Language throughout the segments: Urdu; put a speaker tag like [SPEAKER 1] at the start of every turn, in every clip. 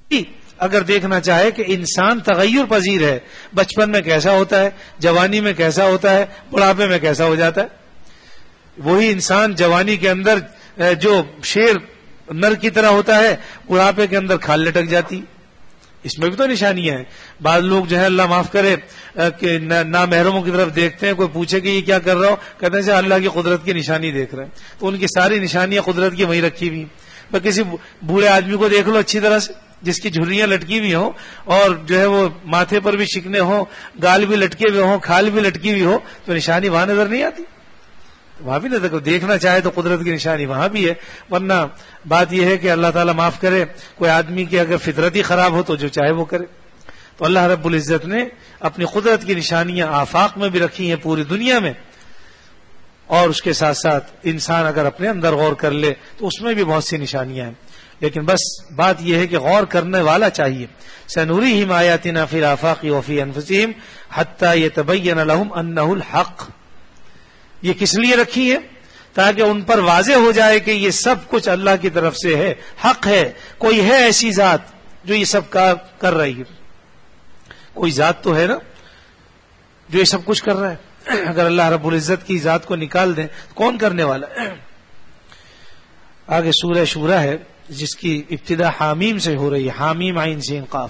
[SPEAKER 1] اگر دیکھنا چاہے کہ انسان تغیر پذیر ہے، بچپن میں کیسا ہوتا ہے، جوانی میں کیسا ہوتا ہے، بڑھاپے میں کیسا ہو جاتا ہے، وہی انسان جوانی کے اندر جو شیر نر کی طرح ہوتا ہے، بڑھاپے کے اندر کھال لٹک جاتی. اس میں بھی تو نشانیاں ہیں. بعض لوگ جو ہے اللہ معاف کرے کہ نامحرموں کی طرف دیکھتے ہیں، کوئی پوچھے کہ یہ کیا کر رہا ہو، کہتے ہیں اللہ کی قدرت کی نشانی دیکھ رہے ہیں. تو ان کی ساری نشانیاں قدرت کی وہیں رکھی ہوئی. کسی بوڑھے آدمی کو دیکھ لو اچھی طرح سے، جس کی جھریاں لٹکی ہوئی ہوں اور جو ہے وہ ماتھے پر بھی شکنے ہوں، گال بھی لٹکے ہوئے ہوں، کھال بھی لٹکی ہوئی ہو، تو نشانی وہاں نظر نہیں آتی. وہاں بھی نظر دیکھنا چاہے تو قدرت کی نشانی وہاں بھی ہے. ورنہ بات یہ ہے کہ اللہ تعالیٰ معاف کرے، کوئی آدمی کی اگر فطرت ہی خراب ہو تو جو چاہے وہ کرے. تو اللہ رب العزت نے اپنی قدرت کی نشانیاں آفاق میں بھی رکھی ہیں پوری دنیا میں، اور اس کے ساتھ ساتھ انسان اگر اپنے اندر غور کر لے تو اس میں بھی بہت سی نشانیاں ہیں. لیکن بس بات یہ ہے کہ غور کرنے والا چاہیے. سنوریہم آیاتنا فی الآفاق وفی انفسہم حتی یتبین لہم انہ الحق. یہ کس لیے رکھی ہے؟ تاکہ ان پر واضح ہو جائے کہ یہ سب کچھ اللہ کی طرف سے ہے، حق ہے. کوئی ہے ایسی ذات جو یہ سب کر رہی ہے، کوئی ذات تو ہے نا جو یہ سب کچھ کر رہا ہے. اگر اللہ رب العزت کی ذات کو نکال دیں کون کرنے والا ہے؟ آگے سورہ شورا ہے جس کی ابتدا حامیم سے ہو رہی ہے، حامیم عین سین قاف.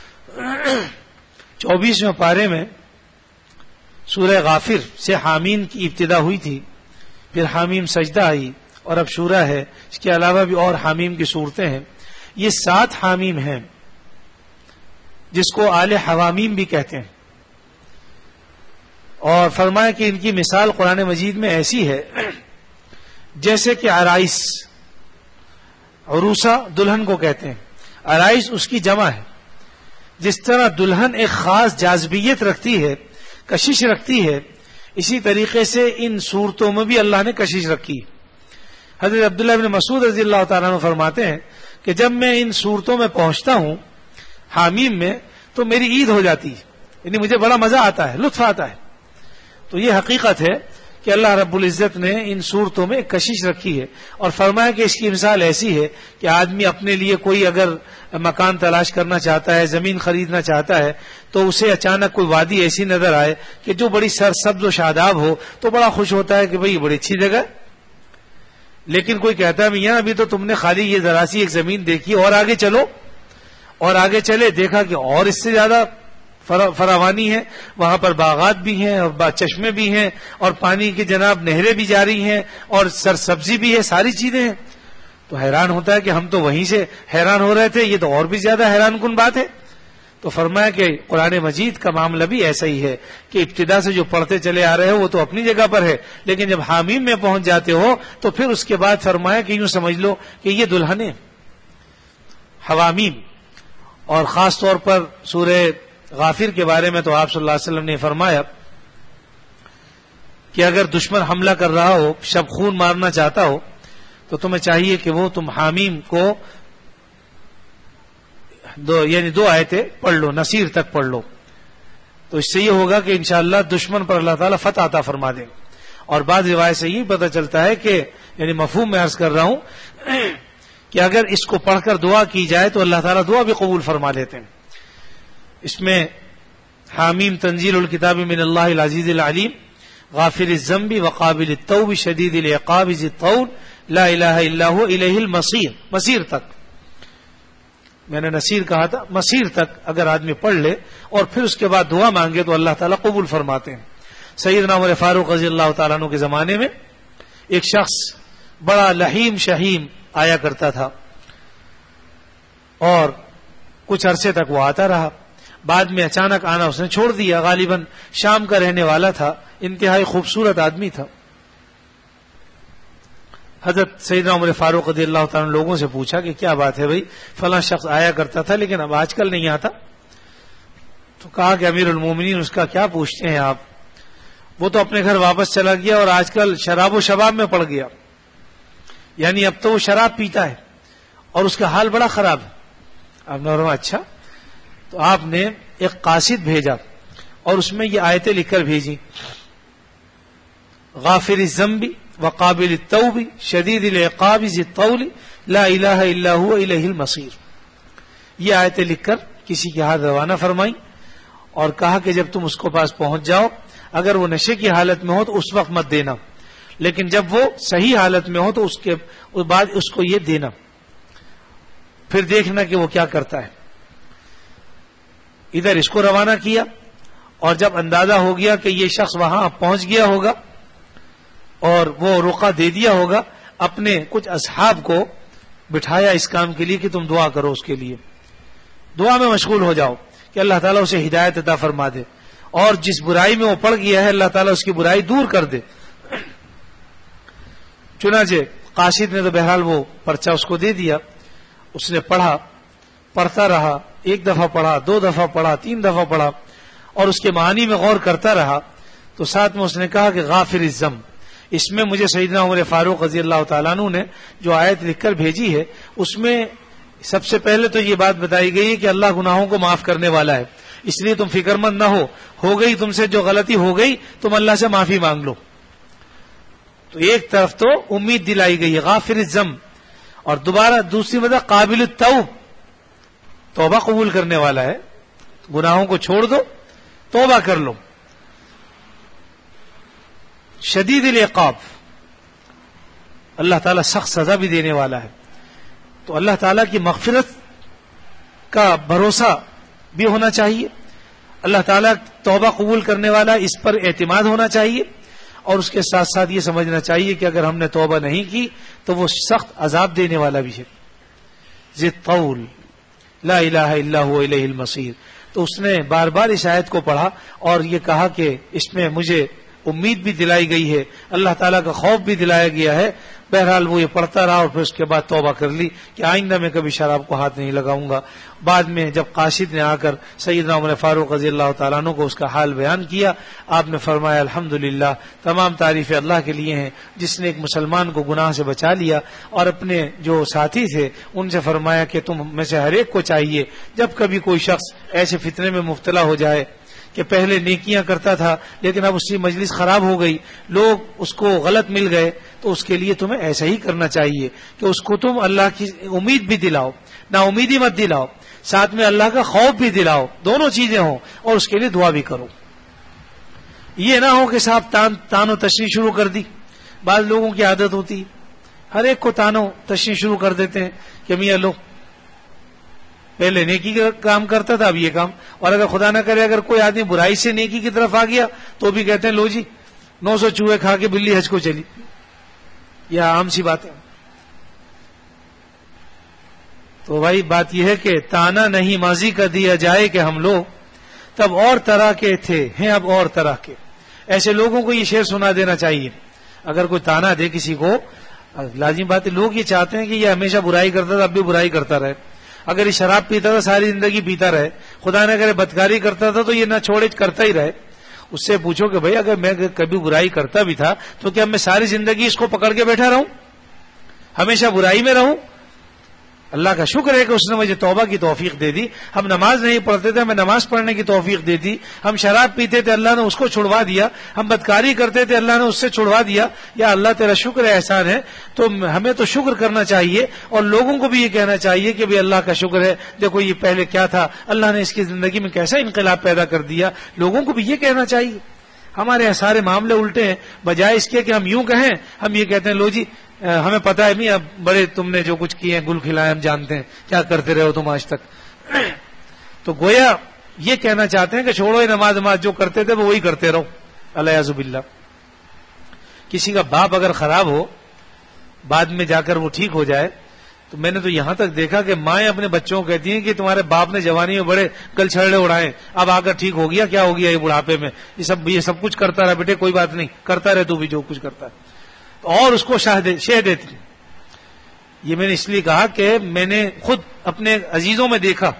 [SPEAKER 1] 24ویں پارے میں سورہ غافر سے حامیم کی ابتدا ہوئی تھی، پھر حامیم سجدہ آئی اور اب شورا ہے. اس کے علاوہ بھی اور حامیم کی صورتیں ہیں. یہ 7 حامیم ہیں جس کو آل حوامیم بھی کہتے ہیں. اور فرمایا کہ ان کی مثال قرآن مجید میں ایسی ہے جیسے کہ عرائس، عروسہ دلہن کو کہتے ہیں، عرائس اس کی جمع ہے. جس طرح دلہن ایک خاص جاذبیت رکھتی ہے، کشش رکھتی ہے، اسی طریقے سے ان صورتوں میں بھی اللہ نے کشش رکھی. حضرت عبداللہ بن مسعود رضی اللہ تعالیٰ عنہ فرماتے ہیں کہ جب میں ان صورتوں میں پہنچتا ہوں حامیم میں تو میری عید ہو جاتی ہے، یعنی مجھے بڑا مزہ آتا ہے، لطف آتا ہے. تو یہ حقیقت ہے کہ اللہ رب العزت نے ان صورتوں میں ایک کشش رکھی ہے. اور فرمایا کہ اس کی مثال ایسی ہے کہ آدمی اپنے لیے کوئی اگر مکان تلاش کرنا چاہتا ہے، زمین خریدنا چاہتا ہے، تو اسے اچانک کوئی وادی ایسی نظر آئے کہ جو بڑی سرسبز و شاداب ہو تو بڑا خوش ہوتا ہے کہ بھئی یہ بڑی اچھی جگہ. لیکن کوئی کہتا ہے میاں ابھی تو تم نے خالی یہ ذرا سی ایک زمین دیکھی، اور آگے چلو، اور آگے چلے دیکھا کہ اور اس سے زیادہ فراوانی ہے، وہاں پر باغات بھی ہیں اور چشمے بھی ہیں اور پانی کی جناب نہریں بھی جاری ہیں اور سرسبزی بھی ہے، ساری چیزیں ہیں. تو حیران ہوتا ہے کہ ہم تو وہیں سے حیران ہو رہے تھے، یہ تو اور بھی زیادہ حیران کن بات ہے. تو فرمایا کہ قرآن مجید کا معاملہ بھی ایسا ہی ہے کہ ابتدا سے جو پڑھتے چلے آ رہے ہو وہ تو اپنی جگہ پر ہے، لیکن جب حامیم میں پہنچ جاتے ہو تو پھر اس کے بعد فرمایا کہ یوں سمجھ لو کہ یہ دلہنیں حوامیم. اور خاص طور پر سورہ غافر کے بارے میں تو آپ صلی اللہ علیہ وسلم نے فرمایا کہ اگر دشمن حملہ کر رہا ہو، شب خون مارنا چاہتا ہو، تو تمہیں چاہیے کہ وہ تم حامیم کو دو آیتیں پڑھ لو، نصیر تک پڑھ لو. تو اس سے یہ ہوگا کہ انشاءاللہ دشمن پر اللہ تعالیٰ فتح عطا فرما دیں. اور بعض روایت سے یہ پتہ چلتا ہے کہ یعنی مفہوم میں عرض کر رہا ہوں کہ اگر اس کو پڑھ کر دعا کی جائے تو اللہ تعالیٰ دعا بھی قبول فرما لیتے ہیں. اس میں حامیم تنزیل الکتاب من اللہ العزیز العلیم غافر الذنب وقابل التوب شدید العقاب ذی الطول لا الہ الا هو الیہ المصیر. مصیر تک، میں نے نصیر کہا تھا، مصیر تک اگر آدمی پڑھ لے اور پھر اس کے بعد دعا مانگے تو اللہ تعالیٰ قبول فرماتے ہیں. سیدنا عمر فاروق رضی اللہ تعالیٰ عنہ کے زمانے میں ایک شخص بڑا لحیم شہیم آیا کرتا تھا اور کچھ عرصے تک وہ آتا رہا. بعد میں اچانک آنا اس نے چھوڑ دیا. غالباً شام کا رہنے والا تھا، انتہائی خوبصورت آدمی تھا. حضرت سیدنا عمر فاروق رضی اللہ تعالیٰ لوگوں سے پوچھا کہ کیا بات ہے بھائی، فلاں شخص آیا کرتا تھا لیکن اب آج کل نہیں آتا. تو کہا کہ امیر المومنین اس کا کیا پوچھتے ہیں آپ، وہ تو اپنے گھر واپس چلا گیا اور آج کل شراب و شباب میں پڑ گیا، یعنی اب تو وہ شراب پیتا ہے اور اس کا حال بڑا خراب ہے. اب نے فرمایا اچھا. تو آپ نے ایک قاصد بھیجا اور اس میں یہ آیتیں لکھ کر بھیجی، غافر الذنب وقابل التوب شدید العقاب ذی الطول لا الہ الا هو الیہ المصیر. یہ آیتیں لکھ کر کسی کے ہاتھ روانہ فرمائی اور کہا کہ جب تم اس کو پاس پہنچ جاؤ اگر وہ نشے کی حالت میں ہو تو اس وقت مت دینا، لیکن جب وہ صحیح حالت میں ہو تو اس کے بعد اس کو یہ دینا، پھر دیکھنا کہ وہ کیا کرتا ہے۔ ادھر اس کو روانہ کیا اور جب اندازہ ہو گیا کہ یہ شخص وہاں پہنچ گیا ہوگا اور وہ رقعہ دے دیا ہوگا، اپنے کچھ اصحاب کو بٹھایا اس کام کے لیے کہ تم دعا کرو، اس کے لیے دعا میں مشغول ہو جاؤ کہ اللہ تعالیٰ اسے ہدایت عطا فرما دے اور جس برائی میں وہ پڑ گیا ہے اللہ تعالیٰ اس کی برائی دور کر دے۔ چنانچہ قاصد نے تو بہرحال وہ پرچہ اس کو دے دیا، اس نے پڑھتا رہا، ایک دفعہ پڑھا، 2 دفعہ پڑھا، 3 دفعہ پڑھا اور اس کے معنی میں غور کرتا رہا، تو ساتھ میں اس نے کہا کہ غافر الذنب، اس میں مجھے سیدنا عمر فاروق رضی اللہ تعالیٰ عنہ نے جو آیت لکھ کر بھیجی ہے اس میں سب سے پہلے تو یہ بات بتائی گئی ہے کہ اللہ گناہوں کو معاف کرنے والا ہے، اس لیے تم فکر مند نہ ہو گئی تم سے جو غلطی ہو گئی تم اللہ سے معافی مانگ لو۔ تو ایک طرف تو امید دلائی گئی ہے غافر الذنب، اور دوبارہ دوسری مطلب قابل التوب، توبہ قبول کرنے والا ہے، گناہوں کو چھوڑ دو، توبہ کر لو۔ شدید العقاب، اللہ تعالیٰ سخت سزا بھی دینے والا ہے، تو اللہ تعالیٰ کی مغفرت کا بھروسہ بھی ہونا چاہیے، اللہ تعالیٰ توبہ قبول کرنے والا، اس پر اعتماد ہونا چاہیے، اور اس کے ساتھ ساتھ یہ سمجھنا چاہیے کہ اگر ہم نے توبہ نہیں کی تو وہ سخت عذاب دینے والا بھی ہے۔ ذی الطول لا الہ الا هو الیہ المصیر، تو اس نے بار بار اس آیت کو پڑھا اور یہ کہا کہ اس میں مجھے امید بھی دلائی گئی ہے، اللہ تعالیٰ کا خوف بھی دلایا گیا ہے۔ بہرحال وہ یہ پڑھتا رہا اور پھر اس کے بعد توبہ کر لی کہ آئندہ میں کبھی شراب کو ہاتھ نہیں لگاؤں گا۔ بعد میں جب قاصد نے آ کر سیدنا عمر فاروق رضی اللہ تعالیٰ عنہ کو اس کا حال بیان کیا، آپ نے فرمایا الحمدللہ، تمام تعریفیں اللہ کے لیے ہیں جس نے ایک مسلمان کو گناہ سے بچا لیا، اور اپنے جو ساتھی تھے ان سے فرمایا کہ تم میں سے ہر ایک کو چاہیے جب کبھی کوئی شخص ایسے فتنے میں مبتلا ہو جائے کہ پہلے نیکیاں کرتا تھا لیکن اب اس کی مجلس خراب ہو گئی، لوگ اس کو غلط مل گئے، تو اس کے لیے تمہیں ایسا ہی کرنا چاہیے کہ اس کو تم اللہ کی امید بھی دلاؤ، نا امیدی مت دلاؤ، ساتھ میں اللہ کا خوف بھی دلاؤ، دونوں چیزیں ہوں، اور اس کے لیے دعا بھی کرو۔ یہ نہ ہو کہ صاحب تان و تشریح شروع کر دی، بعض لوگوں کی عادت ہوتی ہر ایک کو تان و تشریح شروع کر دیتے ہیں کہ میاں لو پہلے نیکی کا کام کرتا تھا اب یہ کام، اور اگر خدا نہ کرے اگر کوئی آدمی برائی سے نیکی کی طرف آ گیا تو بھی کہتے ہیں لو جی 900 چوہے کھا کے بلی حج کو چلی، یہ عام سی بات ہے۔ تو بھائی بات یہ ہے کہ تانا نہیں ماضی کا دیا جائے کہ ہم لوگ تب اور طرح کے تھے ہیں اب اور طرح کے، ایسے لوگوں کو یہ شعر سنا دینا چاہیے۔ اگر کوئی تانا دے کسی کو، لازمی بات ہے لوگ یہ چاہتے ہیں کہ یہ ہمیشہ برائی کرتا تھا اب بھی برائی کرتا رہے، اگر یہ شراب پیتا تھا ساری زندگی پیتا رہے، خدا نہ کرے بدکاری کرتا تھا تو یہ نہ چھوڑے کرتا ہی رہے۔ اس سے پوچھو کہ بھائی اگر میں کبھی برائی کرتا بھی تھا تو کیا میں ساری زندگی اس کو پکڑ کے بیٹھا رہوں، ہمیشہ برائی میں رہوں؟ اللہ کا شکر ہے کہ اس نے مجھے توبہ کی توفیق دے دی۔ ہم نماز نہیں پڑھتے تھے، ہمیں نماز پڑھنے کی توفیق دے دی۔ ہم شراب پیتے تھے، اللہ نے اس کو چھڑوا دیا۔ ہم بدکاری کرتے تھے، اللہ نے اس سے چھڑوا دیا۔ یا اللہ تیرا شکر ہے، احسان ہے۔ تو ہمیں تو شکر کرنا چاہیے اور لوگوں کو بھی یہ کہنا چاہیے کہ بھی اللہ کا شکر ہے، دیکھو یہ پہلے کیا تھا، اللہ نے اس کی زندگی میں کیسا انقلاب پیدا کر دیا۔ لوگوں کو بھی یہ کہنا چاہیے۔ ہمارے سارے معاملے الٹے ہیں، بجائے اس کے کہ ہم یوں کہیں ہم یہ کہتے ہیں لو جی ہمیں پتا ہے نہیں، اب بڑے تم نے جو کچھ کیے ہیں گل کھلائے ہم جانتے ہیں، کیا کرتے رہے ہو تم آج تک۔ تو گویا یہ کہنا چاہتے ہیں کہ چھوڑو یہ نماز جو کرتے تھے وہ وہی کرتے رہو، الیاذ باللہ۔ کسی کا باپ اگر خراب ہو بعد میں جا کر وہ ٹھیک ہو جائے، تو میں نے تو یہاں تک دیکھا کہ مائیں اپنے بچوں کو کہتی ہیں کہ تمہارے باپ نے جوانی میں بڑے گل چھڑے اڑائے، اب آ کر ٹھیک ہو گیا، کیا ہو گیا یہ بڑھاپے میں، یہ سب کچھ کرتا رہا بیٹے، کوئی بات نہیں، کرتا رہے تو بھی جو کچھ کرتا ہے، اور اس کو شہ دیتی۔ یہ میں نے اس لیے کہا کہ میں نے خود اپنے عزیزوں میں دیکھا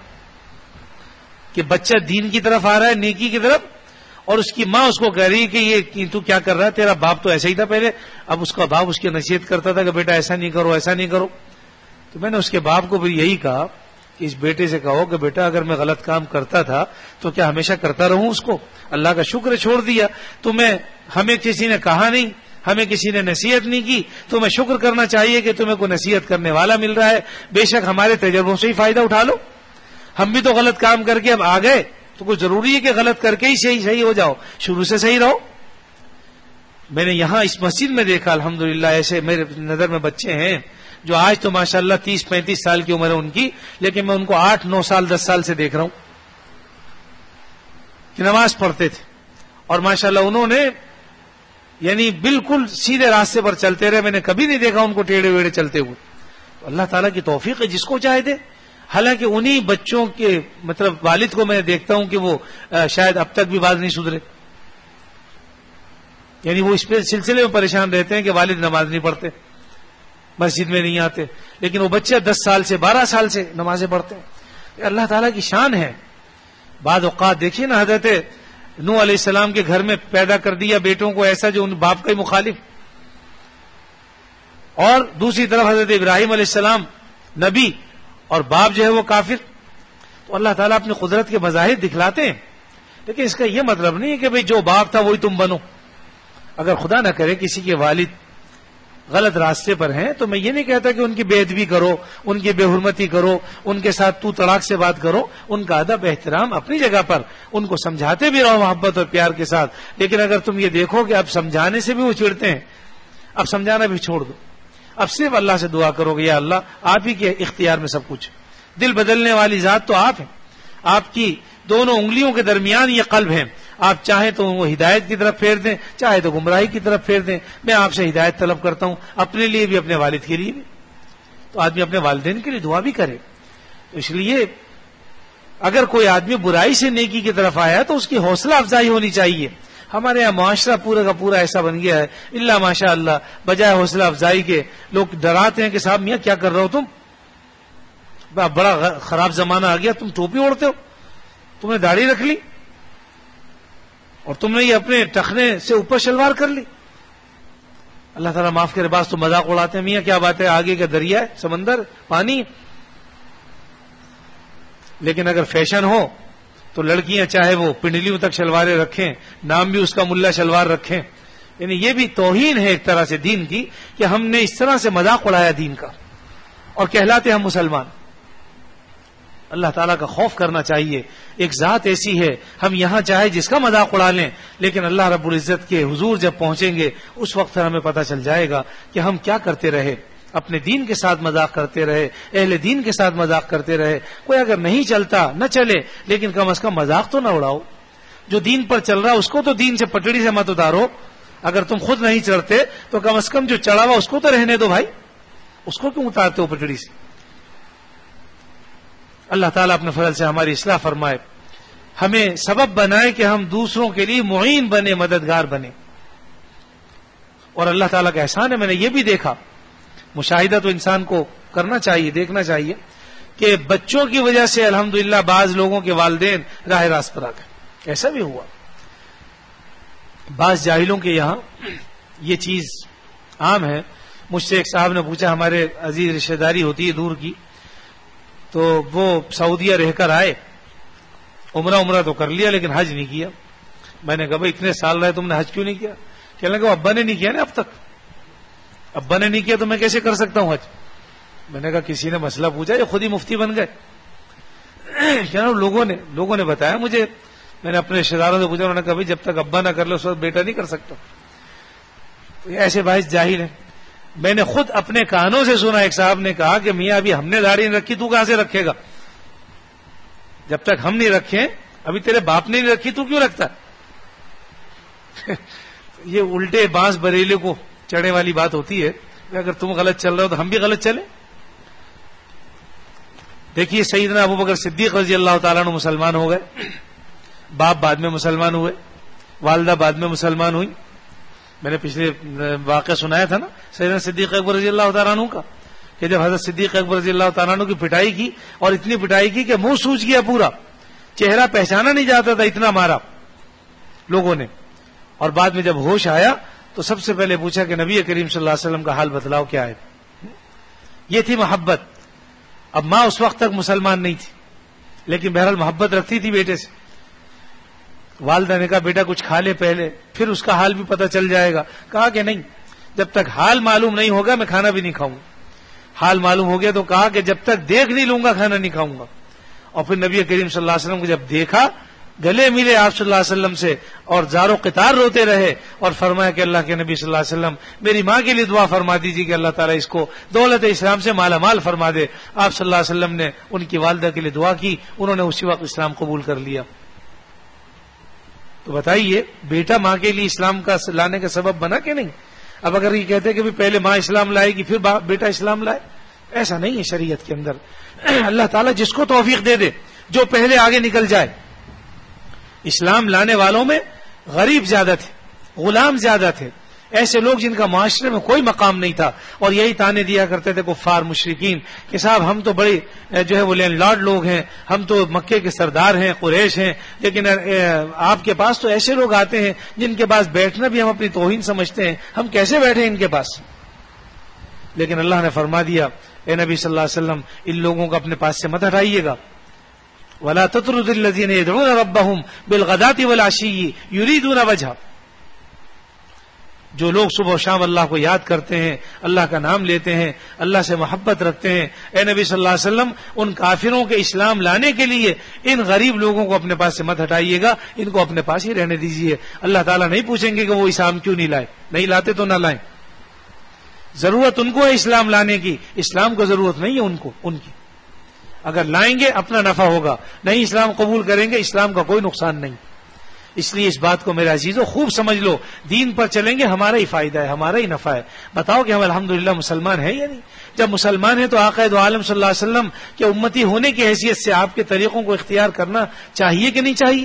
[SPEAKER 1] کہ بچہ دین کی طرف آ رہا ہے، نیکی کی طرف، اور اس کی ماں اس کو کہہ رہی ہے کہ یہ تو کیا کر رہا ہے، تیرا باپ تو ایسا ہی تھا پہلے۔ اب اس کا باپ اس کی نصیحت کرتا تھا کہ بیٹا ایسا نہیں کرو، ایسا نہیں کرو۔ تو میں نے اس کے باپ کو بھی یہی کہا کہ اس بیٹے سے کہو کہ بیٹا اگر میں غلط کام کرتا تھا تو کیا ہمیشہ کرتا رہوں اس کو؟ اللہ کا شکر چھوڑ دیا۔ ہمیں کسی نے کہا نہیں، ہمیں کسی نے نصیحت نہیں کی، تمہیں شکر کرنا چاہیے کہ تمہیں کوئی نصیحت کرنے والا مل رہا ہے۔ بے شک ہمارے تجربوں سے ہی فائدہ اٹھا لو، ہم بھی تو غلط کام کر کے اب آ گئے، تو کوئی ضروری ہے کہ غلط کر کے ہی صحیح ہو جاؤ، شروع سے صحیح رہو. میں نے یہاں اس مسجد میں دیکھا الحمدللہ ایسے میرے نظر میں بچے ہیں جو آج تو ماشاءاللہ 30-35 سال کی عمر ہے ان کی، لیکن میں ان کو 8-9 سال 10 سال سے دیکھ رہا ہوں کہ نماز پڑھتے تھے، اور ماشاءاللہ انہوں نے یعنی بالکل سیدھے راستے پر چلتے رہے. میں نے کبھی نہیں دیکھا ان کو ٹیڑھے ویڑے چلتے ہوئے. اللہ تعالیٰ کی توفیق ہے، جس کو چاہے دے. حالانکہ انہی بچوں کے مطلب والد کو میں دیکھتا ہوں کہ وہ شاید اب تک بھی باز نہیں سدھرے، یعنی وہ اس پہ سلسلے میں پریشان رہتے ہیں کہ والد نماز نہیں پڑھتے، مسجد میں نہیں آتے، لیکن وہ بچے 10 سال سے 12 سال سے نمازیں پڑھتے ہیں. اللہ تعالیٰ کی شان ہے. بعض اوقات دیکھیے نا، حضرت نوح علیہ السلام کے گھر میں پیدا کر دیا بیٹوں کو ایسا جو ان باپ کا ہی مخالف، اور دوسری طرف حضرت ابراہیم علیہ السلام نبی اور باپ جو ہے وہ کافر. تو اللہ تعالیٰ اپنی قدرت کے مظاہر دکھلاتے ہیں، لیکن اس کا یہ مطلب نہیں ہے کہ بھئی جو باپ تھا وہی تم بنو. اگر خدا نہ کرے کسی کے والد غلط راستے پر ہیں تو میں یہ نہیں کہتا کہ ان کی بے ادبی کرو، ان کی بے حرمتی کرو، ان کے ساتھ تو تڑاک سے بات کرو. ان کا ادب احترام اپنی جگہ پر، ان کو سمجھاتے بھی رہو محبت اور پیار کے ساتھ. لیکن اگر تم یہ دیکھو کہ اب سمجھانے سے بھی وہ چڑھتے ہیں، اب سمجھانا بھی چھوڑ دو، اب صرف اللہ سے دعا کرو کہ یا اللہ آپ ہی کے اختیار میں سب کچھ. دل بدلنے والی ذات تو آپ ہیں، آپ کی دونوں انگلیوں کے درمیان یہ قلب ہے. آپ چاہیں تو وہ ہدایت کی طرف پھیر دیں، چاہے تو گمراہی کی طرف پھیر دیں. میں آپ سے ہدایت طلب کرتا ہوں، اپنے لیے بھی اپنے والد کے لیے بھی. تو آدمی اپنے والدین کے لیے دعا بھی کرے. تو اس لیے اگر کوئی آدمی برائی سے نیکی کی طرف آیا تو اس کی حوصلہ افزائی ہونی چاہیے. ہمارے یہاں معاشرہ پورا کا پورا ایسا بن گیا ہے، اللہ ماشاء اللہ، بجائے حوصلہ افزائی کے لوگ ڈراتے ہیں کہ صاحب میاں کیا کر رہے ہو تم، بڑا خراب زمانہ آ گیا، تم ٹوپی اوڑھتے ہو، تم نے داڑھی رکھ لی، اور تم نے یہ اپنے ٹخنے سے اوپر شلوار کر لی. اللہ تعالیٰ معاف کرے، بعض تو مذاق اڑاتے ہیں، میاں کیا بات ہے، آگے کا دریا ہے، سمندر، پانی. لیکن اگر فیشن ہو تو لڑکیاں چاہے وہ پنڈلیوں تک شلواریں رکھیں، نام بھی اس کا ملا شلوار رکھیں. یعنی یہ بھی توہین ہے ایک طرح سے دین کی کہ ہم نے اس طرح سے مذاق اڑایا دین کا، اور کہلاتے ہم مسلمان. اللہ تعالیٰ کا خوف کرنا چاہیے. ایک ذات ایسی ہے، ہم یہاں چاہے جس کا مذاق اڑا لیں، لیکن اللہ رب العزت کے حضور جب پہنچیں گے اس وقت ہمیں پتہ چل جائے گا کہ ہم کیا کرتے رہے. اپنے دین کے ساتھ مذاق کرتے رہے، اہل دین کے ساتھ مذاق کرتے رہے. کوئی اگر نہیں چلتا نہ چلے، لیکن کم از کم مذاق تو نہ اڑاؤ. جو دین پر چل رہا اس کو تو دین سے پٹڑی سے مت اتارو. اگر تم خود نہیں چڑھتے تو کم از کم جو چڑھا ہوا اس کو تو رہنے دو بھائی، اس کو کیوں اتارتے ہو پٹڑی سے. اللہ تعالیٰ اپنے فضل سے ہماری اصلاح فرمائے، ہمیں سبب بنائے کہ ہم دوسروں کے لیے معین بنے، مددگار بنے. اور اللہ تعالیٰ کا احسان ہے، میں نے یہ بھی دیکھا، مشاہدہ تو انسان کو کرنا چاہیے، دیکھنا چاہیے کہ بچوں کی وجہ سے الحمدللہ بعض لوگوں کے والدین راہ راست پر آ گئے. ایسا بھی ہوا. بعض جاہلوں کے یہاں یہ چیز عام ہے. مجھ سے ایک صاحب نے پوچھا، ہمارے عزیز رشتہ داری ہوتی ہے دور کی، تو وہ سعودیہ رہ کر آئے، عمرہ تو کر لیا لیکن حج نہیں کیا. میں نے کہا بھائی اتنے سال رہے تم نے حج کیوں نہیں کیا؟ کہنے لگا ابا نے نہیں کیا نا اب تک، ابا نے نہیں کیا تو میں کیسے کر سکتا ہوں حج. میں نے کہا کسی نے مسئلہ پوچھا یا خود ہی مفتی بن گئے؟ کہنا لوگوں نے بتایا مجھے. میں نے اپنے رشتے داروں سے پوچھا، انہوں نے کہا بھائی جب تک ابا نہ کر لو اس وقت بیٹا نہیں کر سکتا. تو ایسے بھائی جاہل ہیں. میں نے خود اپنے کانوں سے سنا، ایک صاحب نے کہا کہ میاں ابھی ہم نے داڑھی نہیں رکھی، تو کہاں سے رکھے گا؟ جب تک ہم نہیں رکھیں، ابھی تیرے باپ نے نہیں رکھی تو کیوں رکھتا؟ یہ الٹے بانس بریلے کو چڑھنے والی بات ہوتی ہے. اگر تم غلط چل رہے ہو تو ہم بھی غلط چلیں. دیکھیے سیدنا ابو بکر صدیق رضی اللہ تعالیٰ عنہ مسلمان ہو گئے، باپ بعد میں مسلمان ہوئے، والدہ بعد میں مسلمان ہوئی. میں نے پچھلے واقعہ سنایا تھا نا سیدنا صدیق اکبر رضی اللہ تعالیٰ عنہ کا، کہ جب حضرت صدیق اکبر رضی اللہ تعالیٰ عنہ کی پٹائی کی، اور اتنی پٹائی کی کہ منہ سوج گیا پورا، چہرہ پہچانا نہیں جاتا تھا، اتنا مارا لوگوں نے. اور بعد میں جب ہوش آیا تو سب سے پہلے پوچھا کہ نبی کریم صلی اللہ علیہ وسلم کا حال بتلاؤ کیا ہے. یہ تھی محبت. اب ماں اس وقت تک مسلمان نہیں تھی، لیکن بہرحال محبت رکھتی تھی بیٹے سے. والدہ نے کہا بیٹا کچھ کھا لے پہلے، پھر اس کا حال بھی پتہ چل جائے گا. کہا کہ نہیں، جب تک حال معلوم نہیں ہوگا میں کھانا بھی نہیں کھاؤں گا. حال معلوم ہو گیا تو کہا کہ جب تک دیکھ نہیں لوں گا کھانا نہیں کھاؤں گا. اور پھر نبی کریم صلی اللہ علیہ وسلم کو جب دیکھا، گلے ملے آپ صلی اللہ علیہ وسلم سے اور زار و قطار روتے رہے اور فرمایا کہ اللہ کے نبی صلی اللہ علیہ وسلم میری ماں کے لیے دعا فرما دیجیے کہ اللہ تعالیٰ اس کو دولت اسلام سے مالا مال فرما دے. آپ صلی اللہ علیہ وسلم نے ان کی والدہ کے لیے دعا کی، انہوں نے اسی وقت اسلام قبول کر لیا. تو بتائیے بیٹا ماں کے لیے اسلام کا لانے کا سبب بنا کہ نہیں؟ اب اگر یہ کہتے کہ پہلے ماں اسلام لائے گی پھر بیٹا اسلام لائے، ایسا نہیں ہے شریعت کے اندر. اللہ تعالیٰ جس کو توفیق دے دے، جو پہلے آگے نکل جائے. اسلام لانے والوں میں غریب زیادہ تھے، غلام زیادہ تھے، ایسے لوگ جن کا معاشرے میں کوئی مقام نہیں تھا، اور یہی تانے دیا کرتے تھے کفار مشرکین کہ صاحب ہم تو بڑے جو ہے وہ لینڈ لارڈ لوگ ہیں، ہم تو مکے کے سردار ہیں، قریش ہیں، لیکن آپ کے پاس تو ایسے لوگ آتے ہیں جن کے پاس بیٹھنا بھی ہم اپنی توہین سمجھتے ہیں، ہم کیسے بیٹھیں ان کے پاس؟ لیکن اللہ نے فرما دیا اے نبی صلی اللہ علیہ وسلم ان لوگوں کو اپنے پاس سے مت ہٹائیے گا. وَلَا تَطْرُدِ الَّذِينَ يَدْعُونَ رَبَّهُمْ بِالْغَدَاةِ وَالْعَشِيِّ يُرِيدُونَ وَجْهَهُ. جو لوگ صبح و شام اللہ کو یاد کرتے ہیں، اللہ کا نام لیتے ہیں، اللہ سے محبت رکھتے ہیں، اے نبی صلی اللہ علیہ وسلم ان کافروں کے اسلام لانے کے لیے ان غریب لوگوں کو اپنے پاس سے مت ہٹائیے گا، ان کو اپنے پاس ہی رہنے دیجیے. اللہ تعالیٰ نہیں پوچھیں گے کہ وہ اسلام کیوں نہیں لائے، نہیں لاتے تو نہ لائیں. ضرورت ان کو ہے اسلام لانے کی، اسلام کو ضرورت نہیں ہے ان کی. اگر لائیں گے اپنا نفع ہوگا، نہیں اسلام قبول کریں گے اسلام کا کوئی نقصان نہیں. اس لیے اس بات کو میرے عزیزوں خوب سمجھ لو، دین پر چلیں گے ہمارا ہی فائدہ ہے، ہمارا ہی نفع ہے. بتاؤ کہ ہم الحمدللہ مسلمان ہیں یا نہیں؟ جب مسلمان ہیں تو آقا دو عالم صلی اللہ علیہ وسلم کے امتی ہونے کی حیثیت سے آپ کے طریقوں کو اختیار کرنا چاہیے کہ نہیں چاہیے؟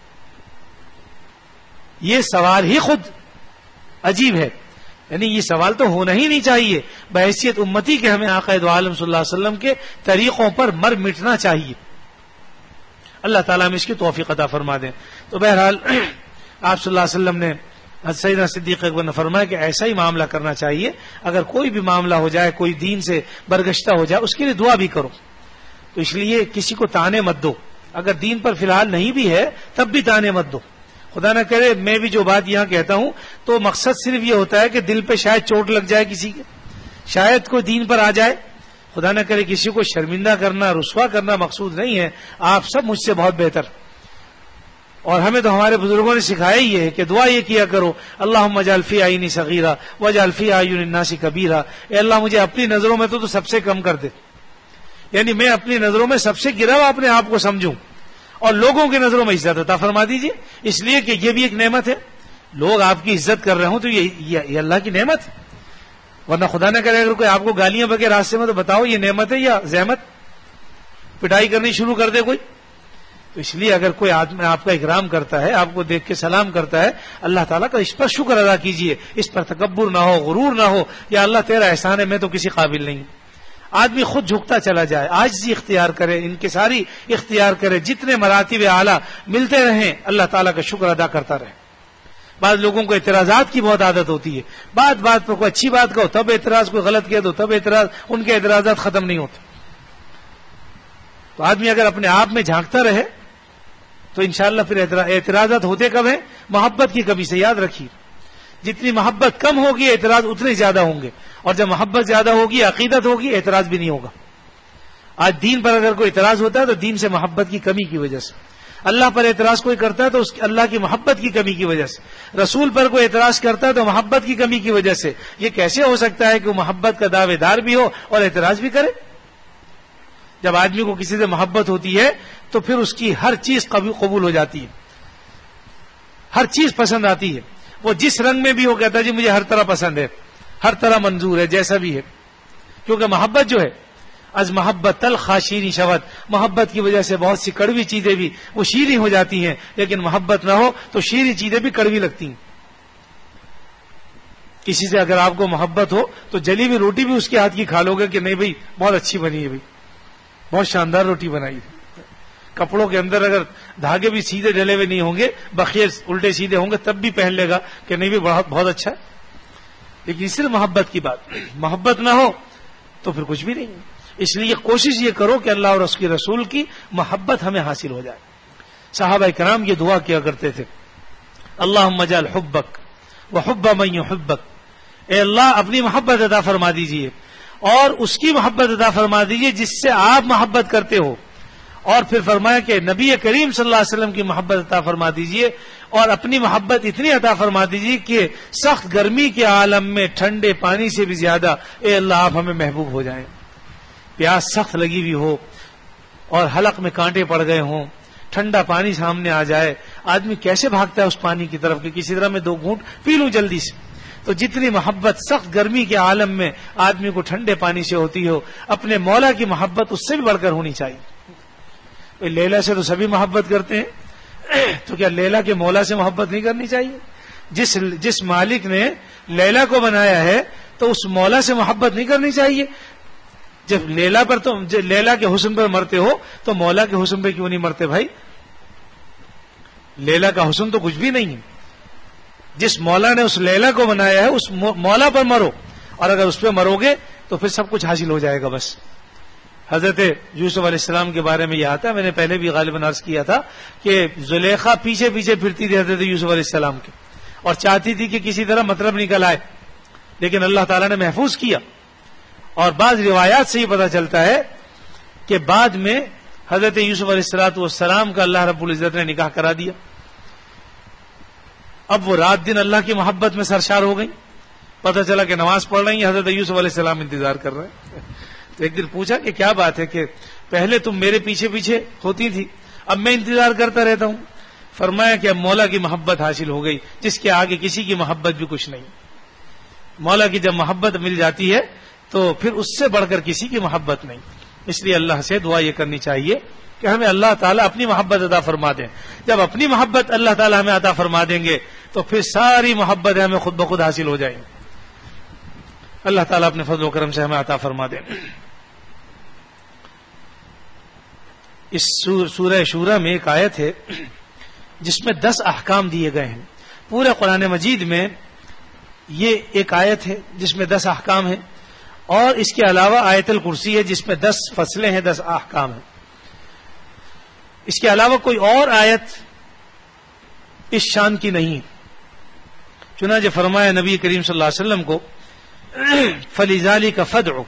[SPEAKER 1] یہ سوال ہی خود عجیب ہے، یعنی یہ سوال تو ہونا ہی نہیں چاہیے. بحیثیت امتی کے ہمیں آقا دو عالم صلی اللہ علیہ وسلم کے طریقوں پر مر مٹنا چاہیے. اللہ تعالیٰ ہمیں اس کی توفیق عطا فرما دیں. تو بہرحال آپ صلی اللہ علیہ وسلم نے سیدنا صدیق اکبر نے فرمایا کہ ایسا ہی معاملہ کرنا چاہیے. اگر کوئی بھی معاملہ ہو جائے، کوئی دین سے برگشتہ ہو جائے، اس کے لیے دعا بھی کرو. تو اس لیے کسی کو تانے مت دو، اگر دین پر فی الحال نہیں بھی ہے تب بھی تانے مت دو. خدا نہ کرے میں بھی جو بات یہاں کہتا ہوں تو مقصد صرف یہ ہوتا ہے کہ دل پہ شاید چوٹ لگ جائے کسی کے، شاید کوئی دین پر آ جائے. خدا نہ کرے کسی کو شرمندہ کرنا، رسوا کرنا مقصود نہیں ہے. آپ سب مجھ سے بہت بہتر، اور ہمیں تو ہمارے بزرگوں نے سکھایا ہی ہے کہ دعا یہ کیا کرو اللہم اجعل فی عینی صغیرہ واجعل فی اعین الناس کبیرہ. اے اللہ مجھے اپنی نظروں میں تو سب سے کم کر دے، یعنی میں اپنی نظروں میں سب سے گرا ہوا اپنے آپ کو سمجھوں، اور لوگوں کی نظروں میں عزت عطا فرما دیجیے. اس لیے کہ یہ بھی ایک نعمت ہے، لوگ آپ کی عزت کر رہے ہوں تو یہ اللہ کی نعمت ہے. ورنہ خدا نہ کرے اگر کوئی آپ کو گالیاں بکے راستے میں تو بتاؤ یہ نعمت ہے یا زحمت؟ پٹائی کرنی شروع کر دے کوئی. تو اس لیے اگر کوئی آدمی آپ کا اکرام کرتا ہے، آپ کو دیکھ کے سلام کرتا ہے، اللہ تعالیٰ کا اس پر شکر ادا کیجیے، اس پر تکبر نہ ہو، غرور نہ ہو. یا اللہ تیرا احسان ہے، میں تو کسی قابل نہیں. آدمی خود جھکتا چلا جائے، عاجزی اختیار کرے، انکساری اختیار کرے، جتنے مراتب اعلیٰ ملتے رہیں اللہ تعالیٰ کا شکر ادا کرتا رہے. بعض لوگوں کو اعتراضات کی بہت عادت ہوتی ہے، بات پر کوئی اچھی بات کہو تب اعتراض، کوئی غلط کہہ دو تب اعتراض، ان کے اعتراضات ختم نہیں ہوتے. تو آدمی اگر اپنے آپ میں جھانکتا رہے تو انشاءاللہ پھر اعتراضات ہوتے کب ہیں؟ محبت کی کمی سے. یاد رکھیے جتنی محبت کم ہوگی اعتراض اتنے زیادہ ہوں گے، اور جب محبت زیادہ ہوگی، عقیدت ہوگی، اعتراض بھی نہیں ہوگا. آج دین پر اگر کوئی اعتراض ہوتا ہے تو دین سے محبت کی کمی کی وجہ سے. اللہ پر اعتراض کوئی کرتا ہے تو اس اللہ کی محبت کی کمی کی وجہ سے. رسول پر کوئی اعتراض کرتا ہے تو محبت کی کمی کی وجہ سے. یہ کیسے ہو سکتا ہے کہ وہ محبت کا دعوے دار بھی ہو اور اعتراض بھی کرے؟ جب آدمی کو کسی سے محبت ہوتی ہے تو پھر اس کی ہر چیز قبول ہو جاتی ہے، ہر چیز پسند آتی ہے. وہ جس رنگ میں بھی ہو کہتا ہے جی مجھے ہر طرح پسند ہے، ہر طرح منظور ہے، جیسا بھی ہے. کیونکہ محبت جو ہے از محبت تلخ شیریں شود، محبت کی وجہ سے بہت سی کڑوی چیزیں بھی وہ شیریں ہو جاتی ہیں، لیکن محبت نہ ہو تو شیریں چیزیں بھی کڑوی لگتی ہیں. کسی سے اگر آپ کو محبت ہو تو جلی ہوئی روٹی بھی اس کے ہاتھ کی کھا لو گے کہ نہیں بھائی بہت اچھی بنی ہے، بھائی بہت شاندار روٹی بنائی ہے. کپڑوں کے اندر اگر دھاگے بھی سیدھے ڈلے ہوئے نہیں ہوں گے، بخیر الٹے سیدھے ہوں گے، تب بھی پہن لے گا کہ نہیں بھی بہت اچھا ہے. لیکن صرف محبت کی بات، محبت نہ ہو تو پھر کچھ بھی نہیں. اس لیے کوشش یہ کرو کہ اللہ اور اس کی رسول کی محبت ہمیں حاصل ہو جائے. صحابہ کرام یہ دعا کیا کرتے تھے اللہم اجعل حبک وحب من یحبک. اے اللہ اپنی محبت عطا فرما دیجئے اور اس کی محبت عطا فرما دیجئے جس سے آپ محبت کرتے ہو، اور پھر فرمایا کہ نبی کریم صلی اللہ علیہ وسلم کی محبت عطا فرما دیجئے اور اپنی محبت اتنی عطا فرما دیجئے کہ سخت گرمی کے عالم میں ٹھنڈے پانی سے بھی زیادہ اے اللہ آپ ہمیں محبوب ہو جائیں. پیاس سخت لگی ہوئی ہو اور حلق میں کانٹے پڑ گئے ہوں, ٹھنڈا پانی سامنے آ جائے, آدمی کیسے بھاگتا ہے اس پانی کی طرف کہ کسی طرح میں 2 گھونٹ پی لوں جلدی سے. تو جتنی محبت سخت گرمی کے عالم میں آدمی کو ٹھنڈے پانی سے ہوتی ہو, اپنے مولا کی محبت اس سے بھی بڑھ کر ہونی چاہیے. لیلا سے تو سبھی محبت کرتے ہیں, تو کیا لیلا کے مولا سے محبت نہیں کرنی چاہیے؟ جس مالک نے لیلا کو بنایا ہے تو اس مولا سے محبت نہیں کرنی چاہیے؟ جب لیلا کے حسن پر مرتے ہو تو مولا کے حسن پہ کیوں نہیں مرتے بھائی؟ لیلا کا حسن تو کچھ بھی نہیں ہے. جس مولا نے اس لیلا کو بنایا ہے اس مولا پر مرو, اور اگر اس پہ مرو گے تو پھر سب کچھ حاصل ہو جائے گا. بس حضرت یوسف علیہ السلام کے بارے میں یہ آتا ہے, میں نے پہلے بھی غالباً عرض کیا تھا کہ زلیخا پیچھے پیچھے پھرتی تھی حضرت یوسف علیہ السلام کے, اور چاہتی تھی کہ کسی طرح مطلب نکل آئے, لیکن اللہ تعالیٰ نے محفوظ کیا. اور بعض روایات سے یہ پتہ چلتا ہے کہ بعد میں حضرت یوسف علیہ السلام کا اللہ رب العزت نے نکاح کرا دیا. اب وہ رات دن اللہ کی محبت میں سرشار ہو گئی. پتہ چلا کہ نماز پڑھ رہی ہیں, حضرت یوسف علیہ السلام انتظار کر رہے ہیں. تو ایک دن پوچھا کہ کیا بات ہے کہ پہلے تم میرے پیچھے پیچھے ہوتی تھی, اب میں انتظار کرتا رہتا ہوں. فرمایا کہ اب مولا کی محبت حاصل ہو گئی جس کے آگے کسی کی محبت بھی کچھ نہیں. مولا کی جب محبت مل جاتی ہے تو پھر اس سے بڑھ کر کسی کی محبت نہیں. اس لیے اللہ سے دعا یہ کرنی چاہیے کہ ہمیں اللہ تعالیٰ اپنی محبت عطا فرما دیں. جب اپنی محبت اللہ تعالیٰ ہمیں عطا فرما دیں گے تو پھر ساری محبتیں ہمیں خود بخود حاصل ہو جائیں گی. اللہ تعالیٰ اپنے فضل و کرم سے ہمیں عطا فرما دیں. اس سورہ شورى میں ایک آیت ہے جس میں 10 احکام دیے گئے ہیں. پورے قرآن مجید میں یہ ایک آیت ہے جس میں 10 احکام ہیں, اور اس کے علاوہ آیت الکرسی ہے جس میں 10 فصلیں ہیں, 10 احکام ہیں. اس کے علاوہ کوئی اور آیت اس شان کی نہیں. چنانچہ فرمایا نبی کریم صلی اللہ علیہ وسلم کو فَلِذَلِكَ فَادْعُ,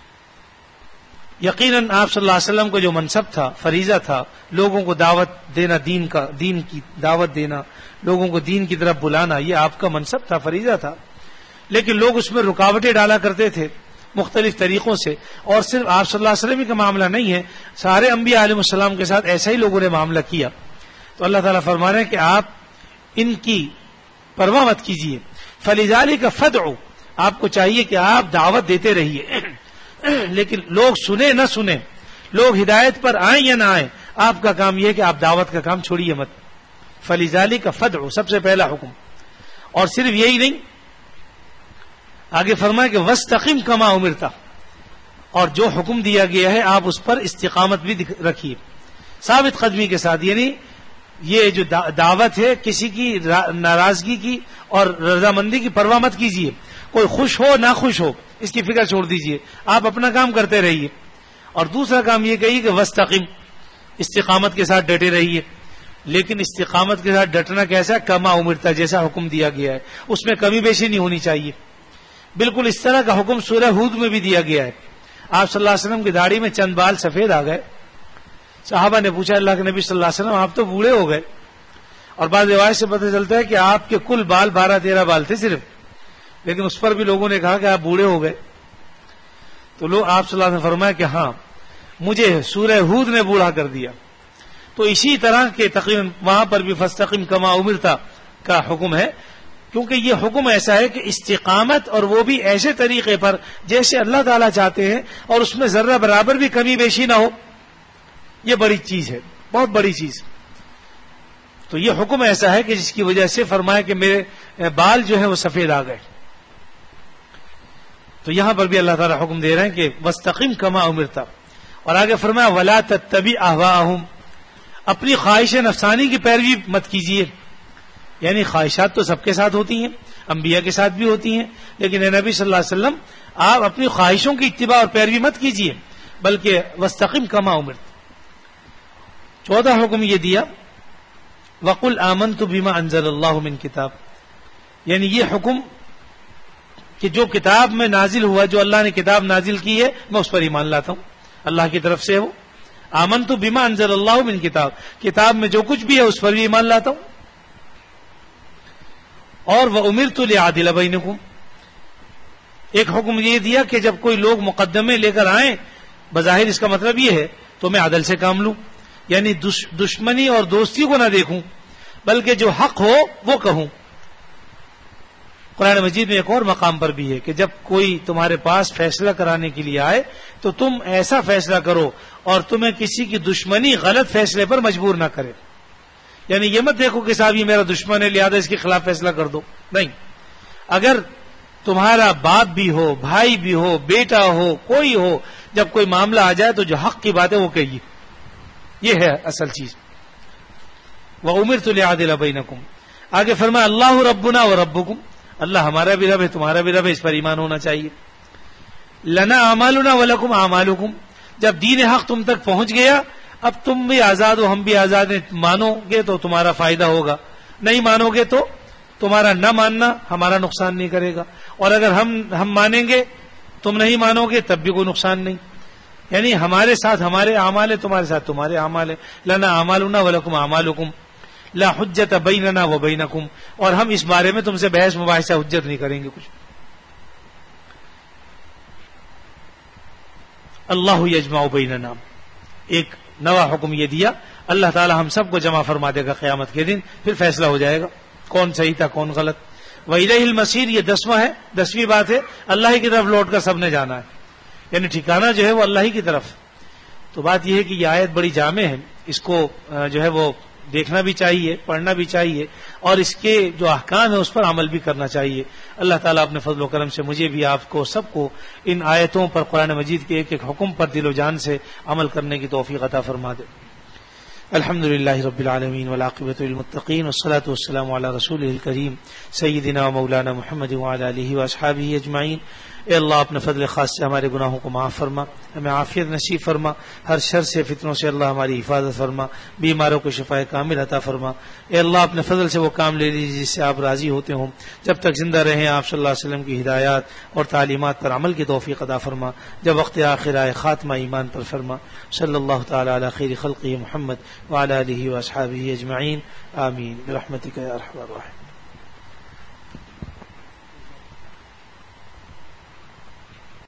[SPEAKER 1] یقیناً آپ صلی اللہ علیہ وسلم کو جو منصب تھا, فریضہ تھا, لوگوں کو دعوت دینا, دین کی دعوت دینا, لوگوں کو دین کی طرف بلانا, یہ آپ کا منصب تھا, فریضہ تھا. لیکن لوگ اس میں رکاوٹیں ڈالا کرتے تھے مختلف طریقوں سے, اور صرف آپ صلی اللہ علیہ وسلم کا معاملہ نہیں ہے, سارے انبیاء علیہ السلام کے ساتھ ایسا ہی لوگوں نے معاملہ کیا. تو اللہ تعالیٰ فرما رہے ہیں کہ آپ ان کی پرواہ مت کیجیے. فَلِذَلِكَ فَادْعُ, آپ کو چاہیے کہ آپ دعوت دیتے رہیے, لیکن لوگ سنیں نہ سنیں, لوگ ہدایت پر آئیں یا نہ آئیں, آپ کا کام یہ کہ آپ دعوت کا کام چھوڑیے مت. فَلِذَلِكَ فَادْعُ سب سے پہلا حکم. اور صرف یہی نہیں, آگے فرمایا کہ وَاسْتَقِمْ كَمَا أُمِرْتَ, اور جو حکم دیا گیا ہے آپ اس پر استقامت بھی رکھیے, ثابت قدمی کے ساتھ. یعنی یہ جو دعوت ہے کسی کی ناراضگی کی اور رضامندی کی پرواہ مت کیجیے. کوئی خوش ہو نہ خوش ہو اس کی فکر چھوڑ دیجیے, آپ اپنا کام کرتے رہیے. اور دوسرا کام یہ کہیے کہ وَاسْتَقِمْ, استقامت کے ساتھ ڈٹے رہیے. لیکن استقامت کے ساتھ ڈٹنا کیسا؟ کما امرتا, جیسا حکم دیا گیا ہے, اس میں کمی بیشی نہیں ہونی چاہیے. بالکل اس طرح کا حکم سورہ ہود میں بھی دیا گیا ہے. آپ صلی اللہ علیہ وسلم کی داڑھی میں چند بال سفید آ گئے. صحابہ نے پوچھا اللہ کے نبی صلی اللہ علیہ وسلم آپ تو بوڑھے ہو گئے, اور بعض روایت سے پتہ چلتا ہے کہ آپ کے کل بال 12-13 بال تھے صرف, لیکن اس پر بھی لوگوں نے کہا کہ آپ بوڑھے ہو گئے. تو لوگ آپ صلی اللہ علیہ وسلم نے فرمایا کہ ہاں مجھے سورہ ہود نے بوڑھا کر دیا. تو اسی طرح کے تقریباً وہاں پر بھی فاستقم کما امرتا کا حکم ہے, کیونکہ یہ حکم ایسا ہے کہ استقامت, اور وہ بھی ایسے طریقے پر جیسے اللہ تعالیٰ چاہتے ہیں, اور اس میں ذرہ برابر بھی کمی بیشی نہ ہو. یہ بڑی چیز ہے, بہت بڑی چیز. تو یہ حکم ایسا ہے کہ جس کی وجہ سے فرمایا کہ میرے بال جو ہیں وہ سفید آ گئے. تو یہاں پر بھی اللہ تعالیٰ حکم دے رہے ہیں کہ وَاسْتَقِمْ كَمَا أُمِرْتَ, اور آگے فرمایا وَلَا تَتَّبِعْ أَهْوَاءَهُمْ, اپنی خواہش نفسانی کی پیروی مت کیجیے. یعنی خواہشات تو سب کے ساتھ ہوتی ہیں, انبیاء کے ساتھ بھی ہوتی ہیں, لیکن اے نبی صلی اللہ علیہ وسلم آپ اپنی خواہشوں کی اتباع اور پیروی مت کیجیے, بلکہ وَاسْتَقِمْ كَمَا أُمِرْتَ. 14 حکم یہ دیا وَقُلْ آمَنْتُ بِمَا أَنزَلَ اللَّهُ مِنْ کتاب, یعنی یہ حکم کہ جو کتاب میں نازل ہوا, جو اللہ نے کتاب نازل کی ہے میں اس پر ایمان لاتا ہوں, اللہ کی طرف سے وہ. آمنت بما انزل اللہ من کتاب، کتاب میں جو کچھ بھی ہے اس پر بھی ایمان لاتا ہوں. اور وَأُمِرْتُ لِأَعْدِلَ بَيْنَكُمْ، ایک حکم یہ دیا کہ جب کوئی لوگ مقدمے لے کر آئیں، بظاہر اس کا مطلب یہ ہے تو میں عدل سے کام لوں، یعنی دشمنی اور دوستی کو نہ دیکھوں بلکہ جو حق ہو وہ کہوں. قرآن مجید میں ایک اور مقام پر بھی ہے کہ جب کوئی تمہارے پاس فیصلہ کرانے کے لیے آئے تو تم ایسا فیصلہ کرو اور تمہیں کسی کی دشمنی غلط فیصلے پر مجبور نہ کرے. یعنی یہ مت دیکھو کہ صاحب یہ میرا دشمن ہے لہذا اس کے خلاف فیصلہ کر دو، نہیں. اگر تمہارا باپ بھی ہو، بھائی بھی ہو، بیٹا ہو، کوئی ہو، جب کوئی معاملہ آ جائے تو جو حق کی بات ہے وہ کہیے، یہ ہے اصل چیز. وَأُمِرْتُ لِأَعْدِلَ بَيْنَكُمْ. آگے فرمایا اللہ ربنا وربکم، اللہ ہمارا بھی رب ہے تمہارا بھی رب ہے، اس پر ایمان ہونا چاہیے. لنا اعمالنا ولکم اعمالکم، جب دین حق تم تک پہنچ گیا اب تم بھی آزاد ہو ہم بھی آزاد ہیں، مانو گے تو تمہارا فائدہ ہوگا، نہیں مانو گے تو تمہارا نہ ماننا ہمارا نقصان نہیں کرے گا، اور اگر ہم مانیں گے تم نہیں مانو گے تب بھی کوئی نقصان نہیں. یعنی ہمارے ساتھ ہمارے اعمال ہے، تمہارے ساتھ تمہارے اعمال ہے. لنا اعمالنا ولکم اعمالکم لا حجت بیننا وبینکم، اور ہم اس بارے میں تم سے بحث مباحثہ حجت نہیں کریں گے کچھ. اللہ یجمع بیننا، ایک نوا حکم یہ دیا اللہ تعالی ہم سب کو جمع فرما دے گا قیامت کے دن، پھر فیصلہ ہو جائے گا کون صحیح تھا کون غلط. وَإِلَيْهِ الْمَصِيرُ، یہ 10واں ہے، 10ویں بات ہے اللہ ہی کی طرف لوٹ کر سب نے جانا ہے، یعنی ٹھکانہ جو ہے وہ اللہ ہی کی طرف. تو بات یہ ہے کہ یہ آیت بڑی جامع ہے، اس کو جو ہے وہ دیکھنا بھی چاہیے، پڑھنا بھی چاہیے، اور اس کے جو احکام ہیں اس پر عمل بھی کرنا چاہیے. اللہ تعالیٰ اپنے فضل و کرم سے مجھے بھی آپ کو سب کو ان آیتوں پر قرآن مجید کے ایک ایک حکم پر دل و جان سے عمل کرنے کی توفیق عطا فرما دے. الحمد للہ رب العالمین والعاقبۃ للمتقین والصلاۃ والسلام علی رسولہ الکریم سیدنا و مولانا محمد وعلی آلہ واصحابہ اجمعین. اے اللہ اپنے فضل خاص سے ہمارے گناہوں کو معاف فرما، ہمیں عافیت نصیب فرما، ہر شر سے فتنوں سے اللہ ہماری حفاظت فرما، بیماروں کو شفائے کامل عطا فرما. اے اللہ اپنے فضل سے وہ کام لے لیجیے جس سے آپ راضی ہوتے ہوں، جب تک زندہ رہیں آپ صلی اللہ علیہ وسلم کی ہدایات اور تعلیمات پر عمل کی توفیق عطا فرما، جب وقت آخر آئے خاتمہ ایمان پر فرما. صلی اللہ تعالی علی خیر خلقہ محمد وعلی آلہ واصحابہ اجمعین، آمین برحمتک یا ارحم الراحمین.